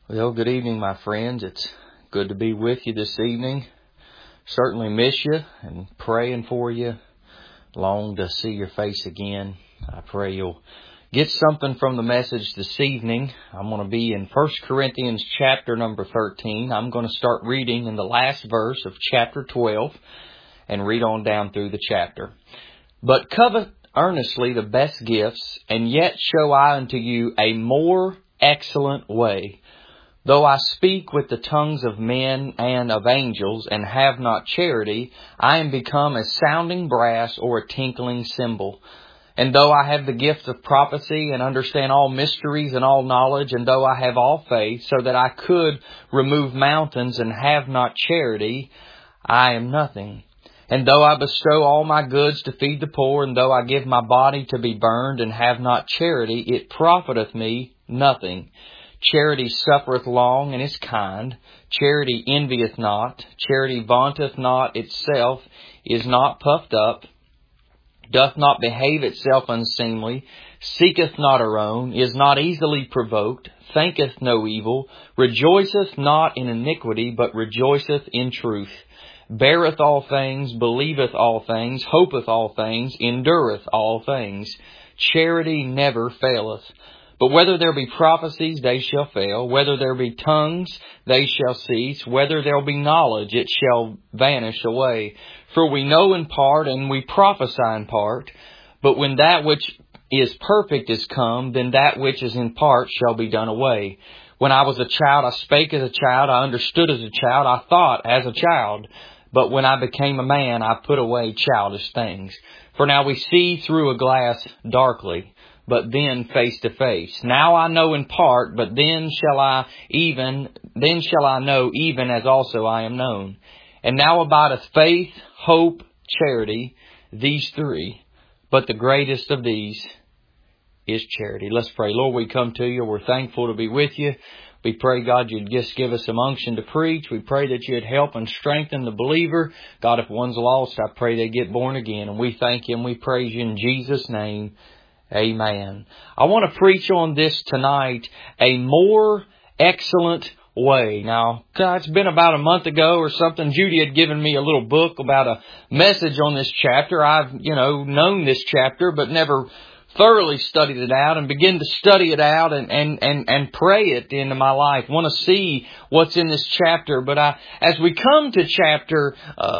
Well, good evening, my friends. It's good to be with you this evening. Certainly miss you and praying for you. Long to see your face again. I pray you'll get something from the message this evening. I'm going to be in 1 Corinthians chapter number 13. I'm going to start reading in the last verse of chapter 12 and read on down through the chapter. But covet earnestly the best gifts, and yet show I unto you a more excellent way. Though I speak with the tongues of men and of angels, and have not charity, I am become a sounding brass or a tinkling cymbal. And though I have the gift of prophecy, and understand all mysteries and all knowledge, and though I have all faith, so that I could remove mountains, and have not charity, I am nothing. And though I bestow all my goods to feed the poor, and though I give my body to be burned, and have not charity, it profiteth me nothing. Charity suffereth long and is kind. Charity envieth not. Charity vaunteth not itself, is not puffed up, doth not behave itself unseemly, seeketh not her own, is not easily provoked, thinketh no evil, rejoiceth not in iniquity, but rejoiceth in truth, beareth all things, believeth all things, hopeth all things, endureth all things. Charity never faileth. But whether there be prophecies, they shall fail. Whether there be tongues, they shall cease. Whether there be knowledge, it shall vanish away. For we know in part, and we prophesy in part. But when that which is perfect is come, then that which is in part shall be done away. When I was a child, I spake as a child. I understood as a child. I thought as a child. But when I became a man, I put away childish things. For now we see through a glass darkly, but then face to face. Now I know in part, but then shall I know even as also I am known. And now abideth faith, hope, charity, these three. But the greatest of these is charity. Let's pray. Lord, we come to you. We're thankful to be with you. We pray, God, you'd just give us some unction to preach. We pray that you'd help and strengthen the believer. God, if one's lost, I pray they get born again. And we thank you and we praise you in Jesus' name. Amen. I want to preach on this tonight, a more excellent way. Now, it's been about a month ago or something. Judy had given me a little book about a message on this chapter. I've, known this chapter, but never thoroughly studied it out and begin to study it out and pray it into my life. Want to see what's in this chapter. But as we come to chapter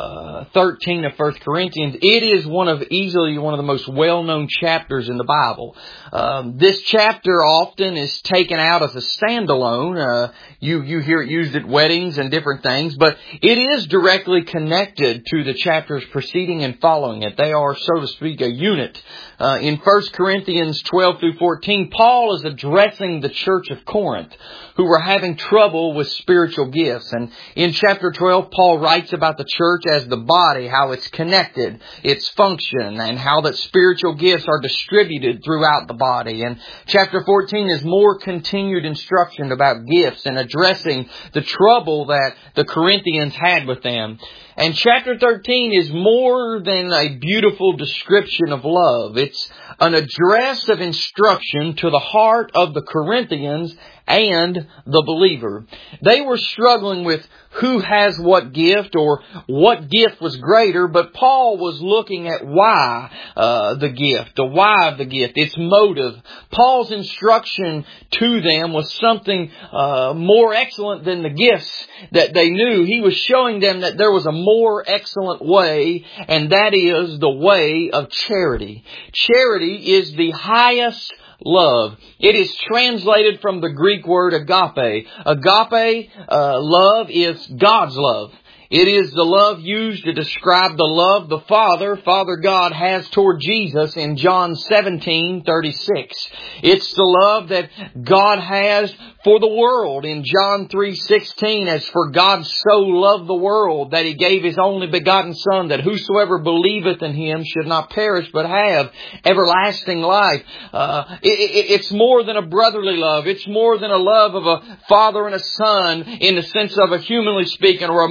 13 of 1 Corinthians, it is easily one of the most well-known chapters in the Bible. This chapter often is taken out as a standalone. You hear it used at weddings and different things, but it is directly connected to the chapters preceding and following it. They are, so to speak, a unit. In 1 Corinthians 12 through 14, Paul is addressing the church of Corinth, who were having trouble with spiritual gifts. And in chapter 12, Paul writes about the church as the body, how it's connected, its function, and how that spiritual gifts are distributed throughout the body. And chapter 14 is more continued instruction about gifts and addressing the trouble that the Corinthians had with them. And chapter 13 is more than a beautiful description of love. It's an address of instruction to the heart of the Corinthians and the believer. They were struggling with who has what gift or what gift was greater, but Paul was looking at why the gift, the why of the gift, its motive. Paul's instruction to them was something more excellent than the gifts that they knew. He was showing them that there was a more excellent way, and that is the way of charity. Charity is the highest love. It is translated from the Greek word agape. Agape love is God's love. It is the love used to describe the love the Father God has toward Jesus in John 17:36. It's the love that God has for the world in John 3:16. As for God so loved the world that He gave His only begotten Son, that whosoever believeth in Him should not perish but have everlasting life. It's more than a brotherly love. It's more than a love of a father and a son in the sense of a humanly speaking, or a mother and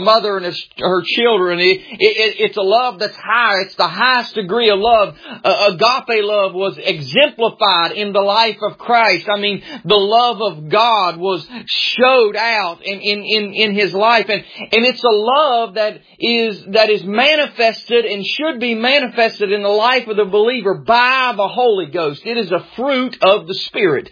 her children. It's a love that's high. It's the highest degree of love. Agape love was exemplified in the life of Christ. I mean, the love of God was showed out in His life. And it's a love that is manifested and should be manifested in the life of the believer by the Holy Ghost. It is a fruit of the Spirit.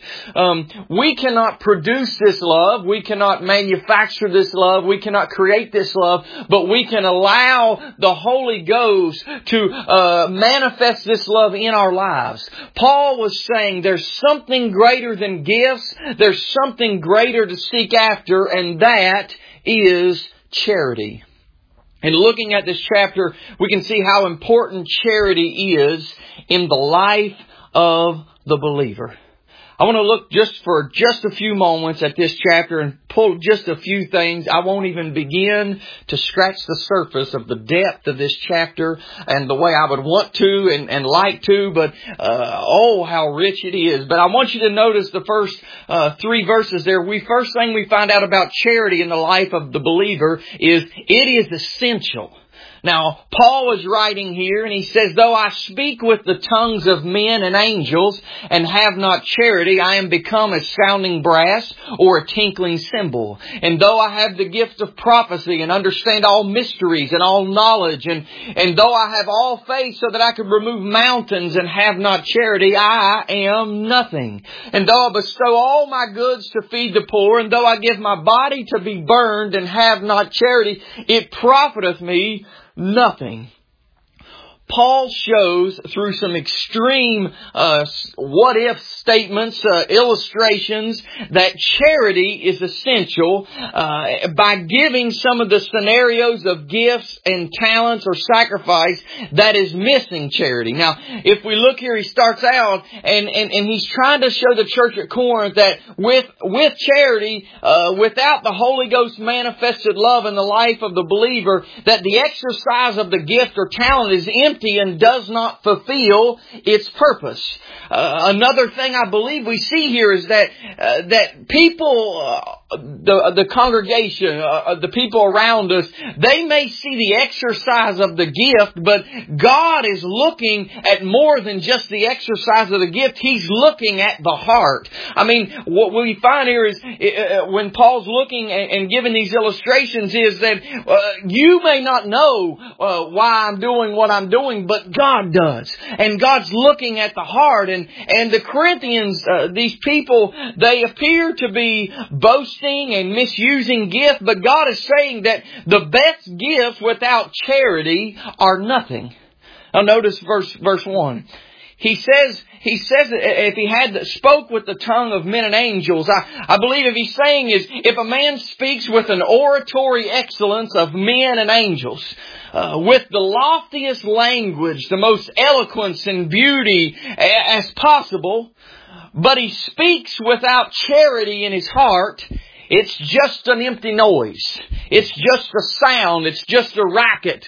We cannot produce this love. We cannot manufacture this love. We cannot create this love. But we can allow the Holy Ghost to manifest this love in our lives. Paul was saying there's something greater than gifts. There's something greater to seek after, and that is charity. And looking at this chapter, we can see how important charity is in the life of the believer. I want to look for just a few moments at this chapter and pull just a few things. I won't even begin to scratch the surface of the depth of this chapter and the way I would want to and like to, but how rich it is. But I want you to notice the first 3 verses there. First thing we find out about charity in the life of the believer is it is essential. Now, Paul is writing here and he says, though I speak with the tongues of men and angels and have not charity, I am become a sounding brass or a tinkling cymbal. And though I have the gift of prophecy and understand all mysteries and all knowledge, and though I have all faith so that I could remove mountains and have not charity, I am nothing. And though I bestow all my goods to feed the poor, and though I give my body to be burned and have not charity, it profiteth me nothing. Paul shows through some extreme what-if statements, illustrations, that charity is essential by giving some of the scenarios of gifts and talents or sacrifice that is missing charity. Now, if we look here, he starts out and he's trying to show the church at Corinth that with charity, without the Holy Ghost manifested love in the life of the believer, that the exercise of the gift or talent is empty and does not fulfill its purpose. Another thing I believe we see here is that people, the congregation, the people around us, they may see the exercise of the gift, but God is looking at more than just the exercise of the gift. He's looking at the heart. I mean, what we find here is when Paul's looking and giving these illustrations is that you may not know why I'm doing what I'm doing, but God does. And God's looking at the heart. And the Corinthians, these people, they appear to be boasting and misusing gifts, but God is saying that the best gifts without charity are nothing. Now notice verse 1. He says if he had spoke with the tongue of men and angels, I believe if he's saying is if a man speaks with an oratory excellence of men and angels, with the loftiest language, the most eloquence and beauty as possible, but he speaks without charity in his heart, it's just an empty noise. It's just a sound. It's just a racket.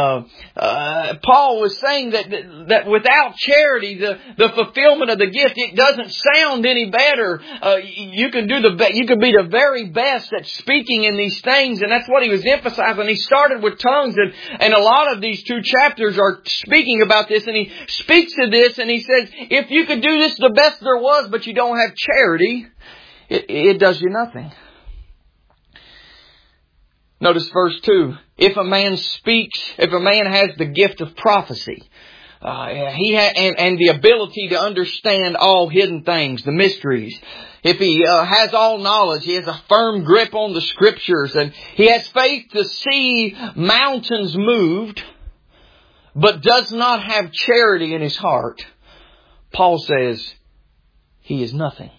Paul was saying that without charity, the fulfillment of the gift, it doesn't sound any better. You can be the very best at speaking in these things, and that's what he was emphasizing. He started with tongues, and a lot of these 2 chapters are speaking about this, and he speaks to this, and he says, if you could do this the best there was, but you don't have charity, it does you nothing. Notice verse 2. If a man has the gift of prophecy, and the ability to understand all hidden things, the mysteries. If he has all knowledge, he has a firm grip on the Scriptures, and he has faith to see mountains moved, but does not have charity in his heart, Paul says he is nothing.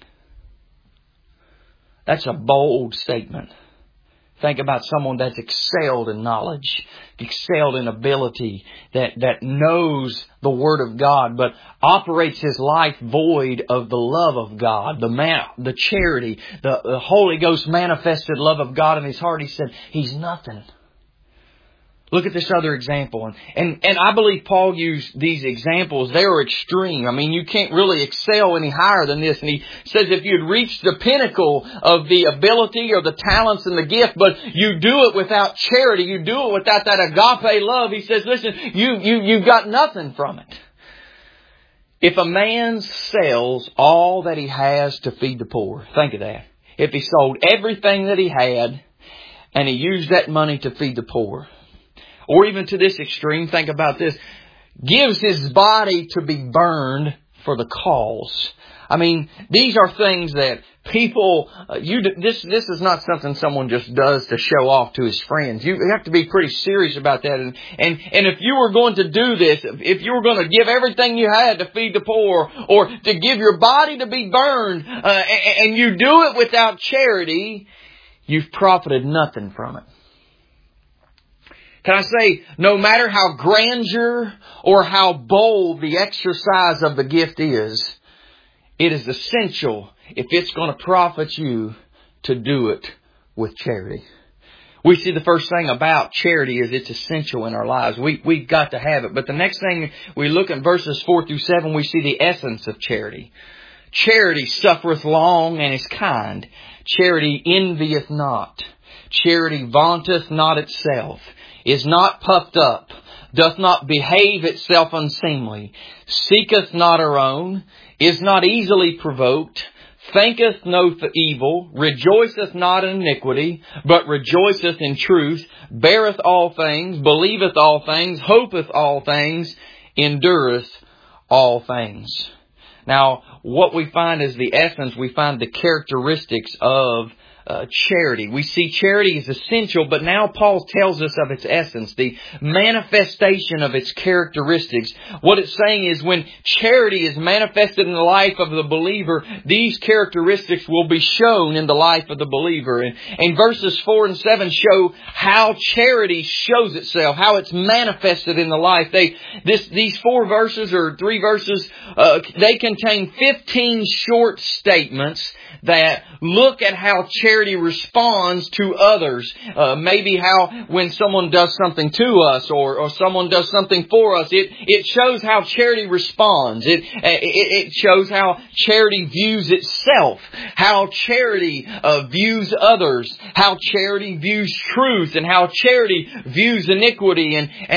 That's a bold statement. Think about someone that's excelled in knowledge, excelled in ability, that knows the Word of God, but operates his life void of the love of God, the charity, the Holy Ghost manifested love of God in his heart. He said, he's nothing. Look at this other example. And I believe Paul used these examples. They are extreme. I mean, you can't really excel any higher than this. And he says if you'd reached the pinnacle of the ability or the talents and the gift, but you do it without charity, you do it without that agape love, he says, listen, you've got nothing from it. If a man sells all that he has to feed the poor, think of that. If he sold everything that he had and he used that money to feed the poor, or even to this extreme, think about this, gives his body to be burned for the cause. I mean, these are things that people, this is not something someone just does to show off to his friends. You have to be pretty serious about that. And if you were going to do this, if you were going to give everything you had to feed the poor, or to give your body to be burned, and you do it without charity, you've profited nothing from it. Can I say, no matter how grandeur or how bold the exercise of the gift is, it is essential, if it's going to profit you, to do it with charity. We see the first thing about charity is it's essential in our lives. We've got to have it. But the next thing we look at verses 4 through 7, we see the essence of charity. Charity suffereth long and is kind. Charity envieth not. Charity vaunteth not itself, is not puffed up, doth not behave itself unseemly, seeketh not her own, is not easily provoked, thinketh no evil, rejoiceth not in iniquity, but rejoiceth in truth, beareth all things, believeth all things, hopeth all things, endureth all things. Now, what we find is the essence, we find the characteristics of charity. We see charity is essential, but now Paul tells us of its essence, the manifestation of its characteristics. What it's saying is when charity is manifested in the life of the believer, these characteristics will be shown in the life of the believer. And verses 4 and 7 show how charity shows itself, how it's manifested in the life. These 4 verses or 3 verses, they contain 15 short statements that look at how charity responds to others. Maybe how when someone does something to us or someone does something for us, it shows how charity responds. It shows how charity views itself, how charity views others, how charity views truth, and how charity views iniquity.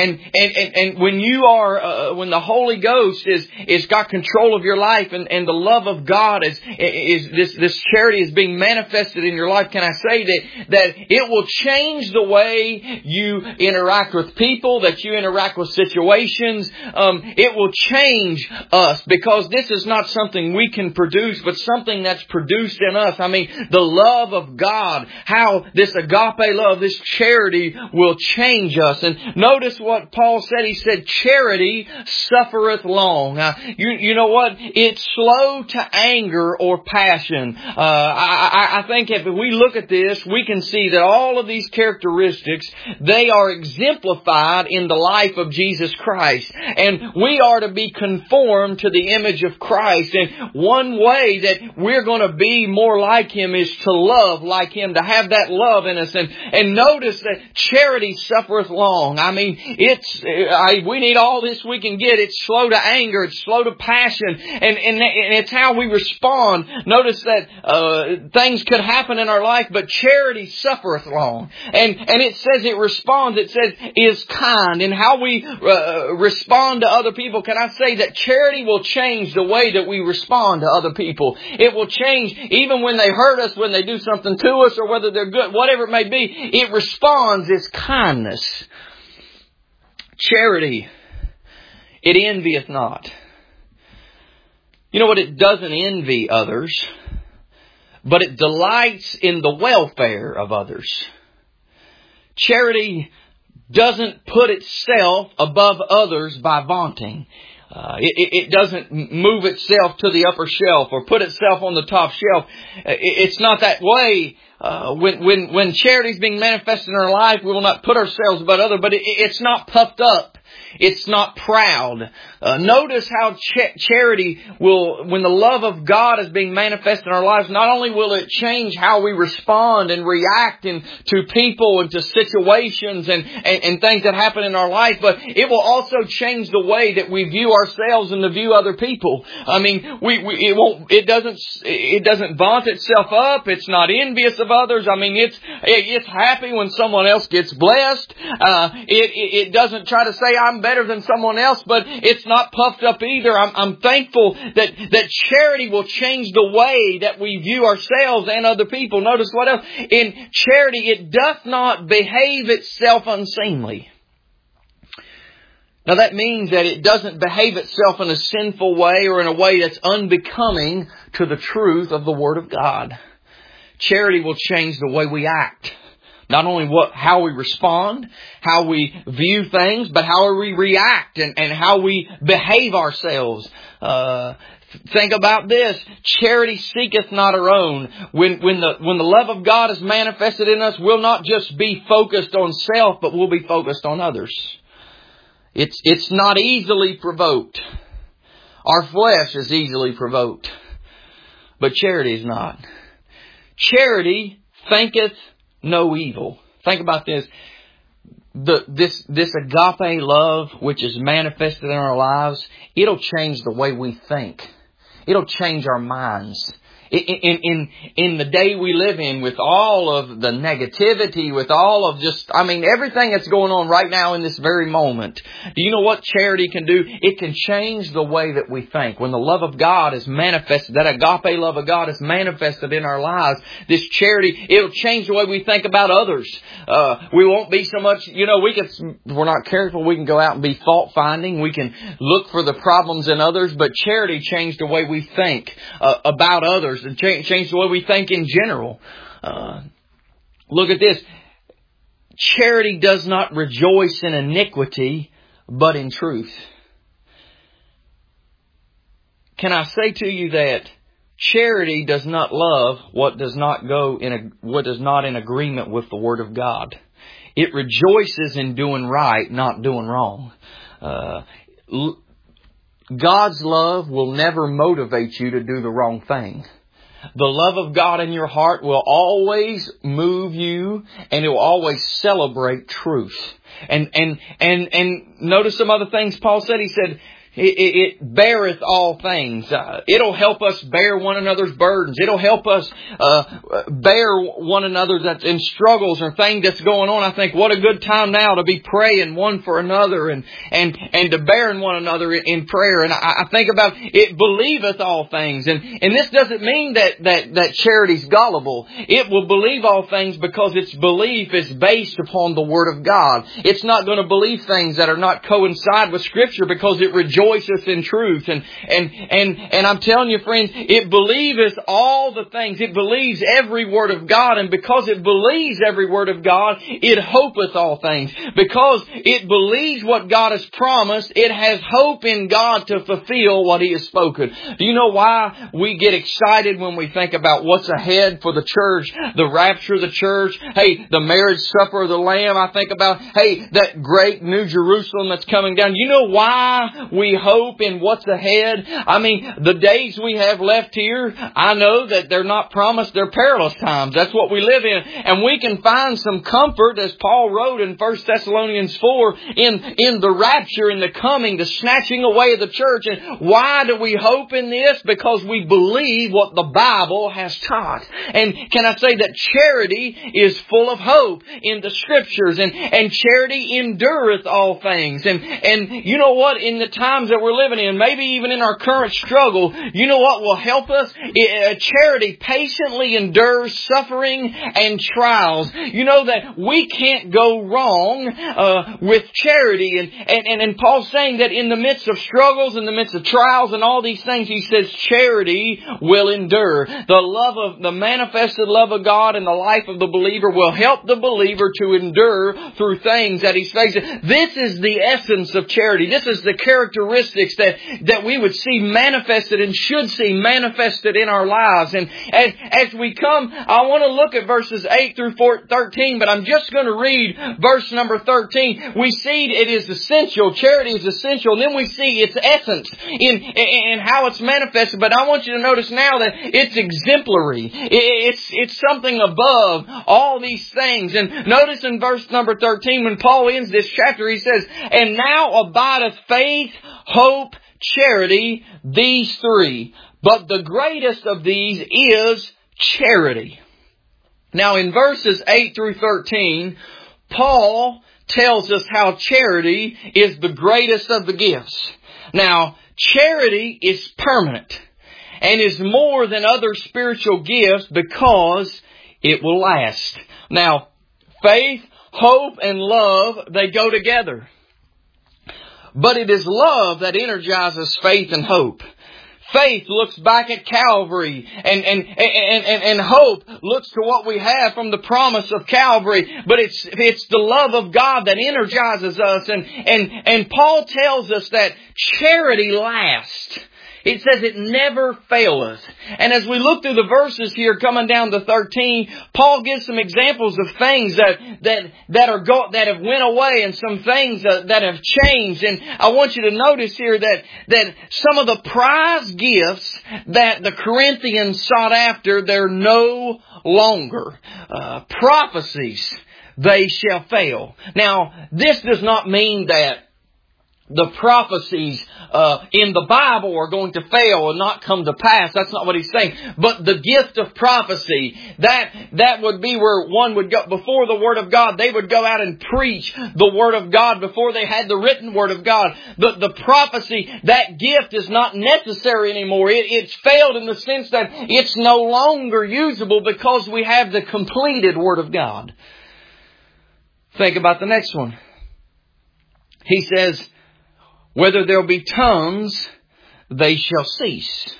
And when you are when the Holy Ghost is got control of your life, and the love of God is this charity is being manifested in your life, can I say that it will change the way you interact with people, that you interact with situations. It will change us, because this is not something we can produce, but something that's produced in us. I mean, the love of God, how this agape love, this charity will change us. And notice what Paul said. He said, charity suffereth long. You know what? It's slow to anger or passion. I think if we look at this, we can see that all of these characteristics, they are exemplified in the life of Jesus Christ. And we are to be conformed to the image of Christ. And one way that we're going to be more like Him is to love like Him, to have that love in us. And notice that charity suffereth long. I mean, we need all this we can get. It's slow to anger. It's slow to passion. And it's how we respond. Notice that things could happen in our life, but charity suffereth long. And it says it responds. It says is kind. And how we respond to other people. Can I say that charity will change the way that we respond to other people? It will change even when they hurt us, when they do something to us, or whether they're good, whatever it may be. It responds as kindness. Charity, it envieth not. You know what? It doesn't envy others, but it delights in the welfare of others. Charity doesn't put itself above others by vaunting. It doesn't move itself to the upper shelf or put itself on the top shelf. It's not that way. When charity is being manifested in our life, we will not put ourselves above others, but it's not puffed up. It's not proud. Notice how charity will, when the love of God is being manifested in our lives, not only will it change how we respond and react to people and to situations and things that happen in our life, but it will also change the way that we view ourselves and to view other people. I mean, it doesn't vaunt itself up. It's not envious of others. I mean, it's happy when someone else gets blessed. It doesn't try to say I'm better than someone else, but it's not puffed up either. I'm thankful that charity will change the way that we view ourselves and other people. Notice what else? In charity, it doth not behave itself unseemly. Now that means that it doesn't behave itself in a sinful way or in a way that's unbecoming to the truth of the Word of God. Charity will change the way we act. Not only how we respond, how we view things, but how we react and how we behave ourselves. Think about this. Charity seeketh not her own. When the love of God is manifested in us, we'll not just be focused on self, but we'll be focused on others. It's not easily provoked. Our flesh is easily provoked, but charity is not. Charity thinketh no evil. Think about this. This agape love, which is manifested in our lives, it'll change the way we think. It'll change our minds. In the day we live in, with all of the negativity, with all of everything that's going on right now in this very moment. Do you know what charity can do? It can change the way that we think. When the love of God is manifested, that agape love of God is manifested in our lives, this charity, it'll change the way we think about others. We won't be so much, if we're not careful, we can go out and be fault finding. We can look for the problems in others, but charity changed the way we think about others. And change the way we think in general. Look at this. Charity does not rejoice in iniquity, but in truth. Can I say to you that charity does not love what does not in agreement with the Word of God? It rejoices in doing right, not doing wrong. God's love will never motivate you to do the wrong thing. The love of God in your heart will always move you, and it will always celebrate truth. And notice some other things Paul said. He said, it beareth all things. It'll help us bear one another's burdens. It'll help us bear one another that's in struggles or things that's going on. I think what a good time now to be praying one for another and to bearing one another in prayer. And I think about it believeth all things. And this doesn't mean that charity's gullible. It will believe all things because its belief is based upon the Word of God. It's not going to believe things that are not coincide with Scripture because it rejoices in truth. And I'm telling you, friends, it believes all the things. It believes every word of God. And because it believes every word of God, it hopeth all things. Because it believes what God has promised, it has hope in God to fulfill what He has spoken. Do you know why we get excited when we think about what's ahead for the church? The rapture of the church. Hey, the marriage supper of the Lamb. I think about, that great New Jerusalem that's coming down. You know why we hope in what's ahead? I mean, the days we have left here, I know that they're not promised. They're perilous times. That's what we live in. And we can find some comfort, as Paul wrote in 1 Thessalonians 4, in the rapture, in the coming, the snatching away of the church. And why do we hope in this? Because we believe what the Bible has taught. And can I say that charity is full of hope in the Scriptures, and charity endureth all things. And you know what? In the times that we're living in, maybe even in our current struggle, you know what will help us? Charity patiently endures suffering and trials. You know that we can't go wrong with charity. And Paul's saying that in the midst of struggles, in the midst of trials and all these things, he says charity will endure. The manifested love of God in the life of the believer will help the believer to endure through things that he's facing. This is the essence of charity. This is the characteristic characteristics that we would see manifested and should see manifested in our lives. And as we come, I want to look at verses 8 through 13, but I'm just going to read verse number 13. We see it is essential. Charity is essential. And then we see its essence in how it's manifested. But I want you to notice now that it's exemplary. It's something above all these things. And notice in verse number 13, when Paul ends this chapter, he says, "And now abideth faith, hope, charity, these three. But the greatest of these is charity." Now in verses 8 through 13, Paul tells us how charity is the greatest of the gifts. Now, charity is permanent and is more than other spiritual gifts because it will last. Now, faith, hope, and love, they go together. But it is love that energizes faith and hope. Faith looks back at Calvary and hope looks to what we have from the promise of Calvary. But it's the love of God that energizes us. And Paul tells us that charity lasts. It says it never faileth. And as we look through the verses here coming down to 13, Paul gives some examples of things that have went away and some things that have changed. And I want you to notice here that some of the prized gifts that the Corinthians sought after, they're no longer. Prophecies, they shall fail. Now, this does not mean that the prophecies in the Bible are going to fail and not come to pass. That's not what he's saying. But the gift of prophecy, that would be where one would go before the Word of God. They would go out and preach the Word of God before they had the written Word of God. The prophecy, that gift is not necessary anymore. It's failed in the sense that it's no longer usable because we have the completed Word of God. Think about the next one. He says, "Whether there'll be tongues, they shall cease."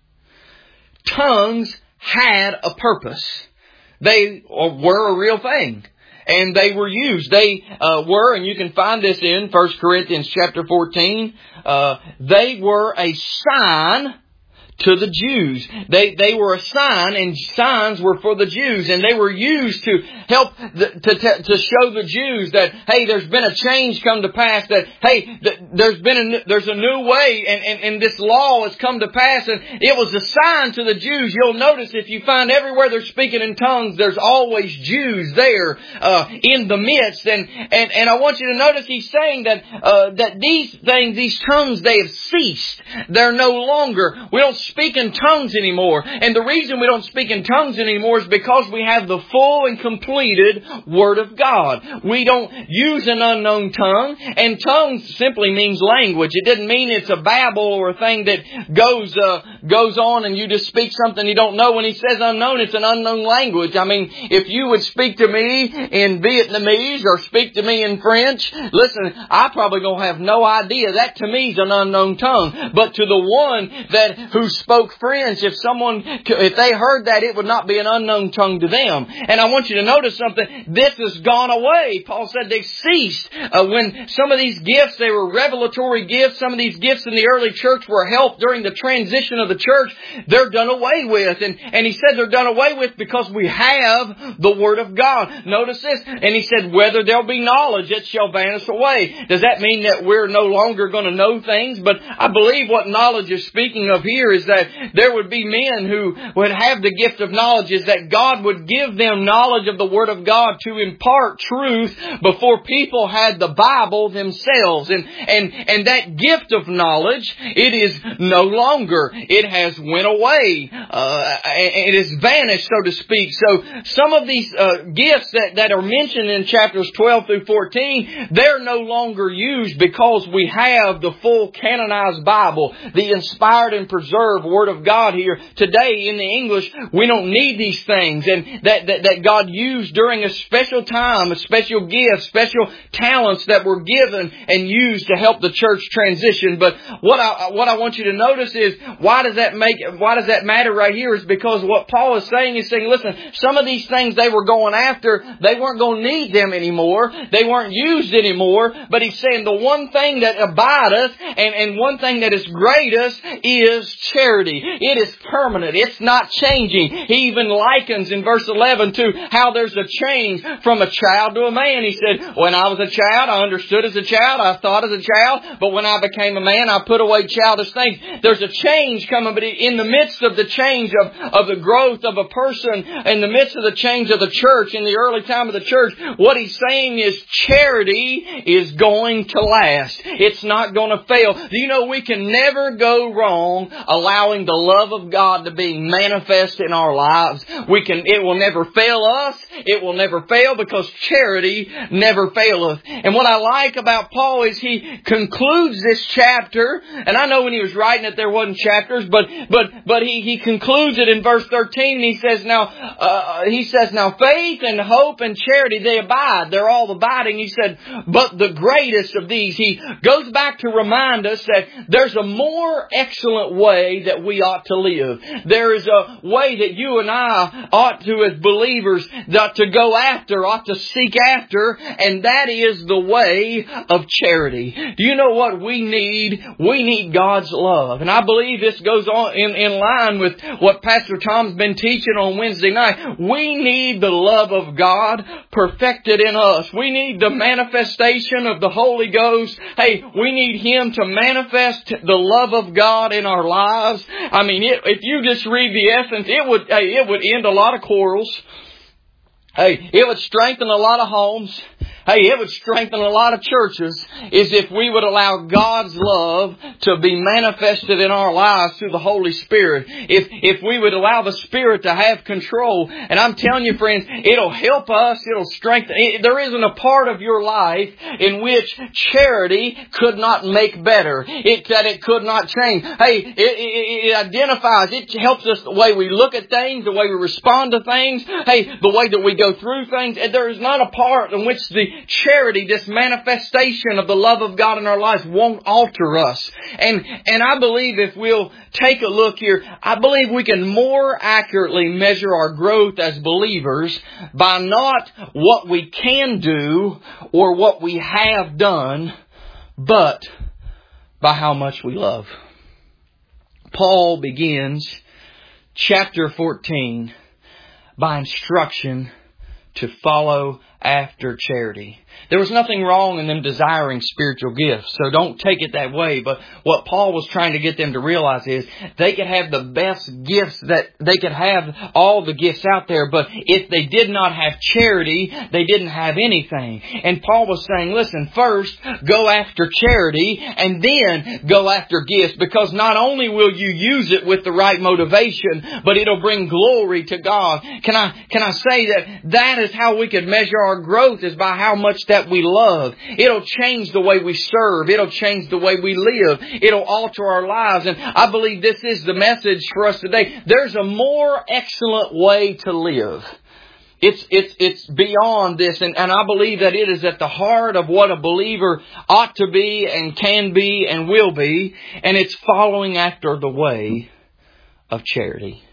Tongues had a purpose. They were a real thing. And they were used. They were, and you can find this in 1 Corinthians chapter 14, they were a sign to the Jews. They were a sign, and signs were for the Jews, and they were used to help to show the Jews that, hey, there's been a change come to pass, that, hey, there's a new way, and this law has come to pass, and it was a sign to the Jews. You'll notice if you find everywhere they're speaking in tongues, there's always Jews there in the midst, and I want you to notice he's saying that these things, these tongues, they have ceased. They're no longer. We don't speak in tongues anymore. And the reason we don't speak in tongues anymore is because we have the full and completed Word of God. We don't use an unknown tongue. And tongues simply means language. It doesn't mean it's a babble or a thing that goes on and you just speak something you don't know. When he says unknown, it's an unknown language. I mean, if you would speak to me in Vietnamese or speak to me in French, listen, I probably gonna have no idea. That to me is an unknown tongue. But to the one who spoke French, if they heard that, it would not be an unknown tongue to them. And I want you to notice something. This has gone away. Paul said they ceased. When some of these gifts, they were revelatory gifts. Some of these gifts in the early church were help during the transition of the church. They're done away with. And he said they're done away with because we have the Word of God. Notice this. And he said, whether there'll be knowledge, it shall vanish away. Does that mean that we're no longer going to know things? But I believe what knowledge is speaking of here is that there would be men who would have the gift of knowledge, is that God would give them knowledge of the Word of God to impart truth before people had the Bible themselves. And that gift of knowledge, it is no longer. It has went away. It has vanished, so to speak. So some of these gifts that are mentioned in chapters 12 through 14, they're no longer used because we have the full canonized Bible, the inspired and preserved Word of God here. Today in the English, we don't need these things, and that God used during a special time, a special gift, special talents that were given and used to help the church transition. But what I want you to notice is, why does that matter right here is because what Paul is saying is saying, listen, some of these things they were going after, they weren't going to need them anymore. They weren't used anymore. But he's saying the one thing that abideth and one thing that is greatest is charity. It is permanent. It's not changing. He even likens in verse 11 to how there's a change from a child to a man. He said, when I was a child, I understood as a child, I thought as a child, but when I became a man, I put away childish things. There's a change coming, but in the midst of the change of the growth of a person, in the midst of the change of the church, in the early time of the church, what he's saying is charity is going to last. It's not going to fail. Do you know we can never go wrong allowing the love of God to be manifest in our lives? It will never fail us. It will never fail because charity never faileth. And what I like about Paul is he concludes this chapter, and I know when he was writing it there wasn't chapters, but he concludes it in verse 13 and he says now faith and hope and charity, they abide. They're all abiding. He said, but the greatest of these, he goes back to remind us that there's a more excellent way that we ought to live. There is a way that you and I ought to, as believers, to go after, ought to seek after, and that is the way of charity. Do you know what we need? We need God's love. And I believe this goes on in line with what Pastor Tom's been teaching on Wednesday night. We need the love of God perfected in us. We need the manifestation of the Holy Ghost. Hey, we need Him to manifest the love of God in our lives. I mean, if you just read the essence, it would end a lot of quarrels. Hey, it would strengthen a lot of homes. Hey, it would strengthen a lot of churches is if we would allow God's love to be manifested in our lives through the Holy Spirit. If we would allow the Spirit to have control. And I'm telling you, friends, it'll help us. It'll strengthen. There isn't a part of your life in which charity could not make better. That it could not change. Hey, it identifies. It helps us the way we look at things, the way we respond to things. Hey, the way that we go through things. And there is not a part in which the charity, this manifestation of the love of God in our lives won't alter us. And I believe if we'll take a look here, I believe we can more accurately measure our growth as believers by not what we can do or what we have done, but by how much we love. Paul begins chapter 14 by instruction to follow after charity. There was nothing wrong in them desiring spiritual gifts, so don't take it that way. But what Paul was trying to get them to realize is they could have the best gifts, that they could have all the gifts out there, but if they did not have charity, they didn't have anything. And Paul was saying, listen, first go after charity and then go after gifts, because not only will you use it with the right motivation, but it'll bring glory to God. Can I say that is how we could measure our growth, is by how much that we love. It'll change the way we serve. It'll change the way we live. It'll alter our lives. And I believe this is the message for us today. There's a more excellent way to live. It's beyond this, and I believe that it is at the heart of what a believer ought to be and can be and will be, and it's following after the way of charity.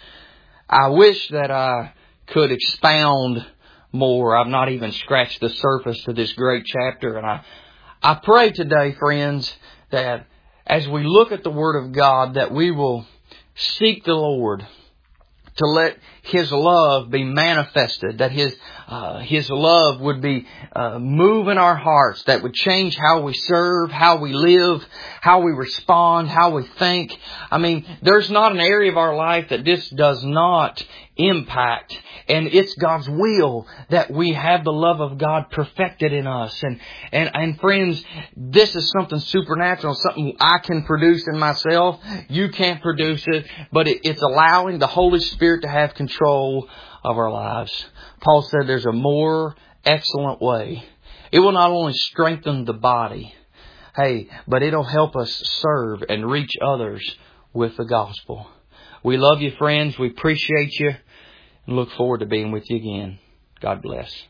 I wish that I could expound more. I've not even scratched the surface of this great chapter. And I pray today, friends, that as we look at the Word of God, that we will seek the Lord to let His love be manifested, that His love would be move in our hearts, that would change how we serve, how we live, how we respond, how we think. I mean, there's not an area of our life that this does not impact. And it's God's will that we have the love of God perfected in us. And friends, this is something supernatural, something I can produce in myself. You can't produce it, but it's allowing the Holy Spirit to have control of our lives. Paul said there's a more excellent way. It will not only strengthen the body, but it'll help us serve and reach others with the gospel. We love you, friends. We appreciate you. And look forward to being with you again. God bless.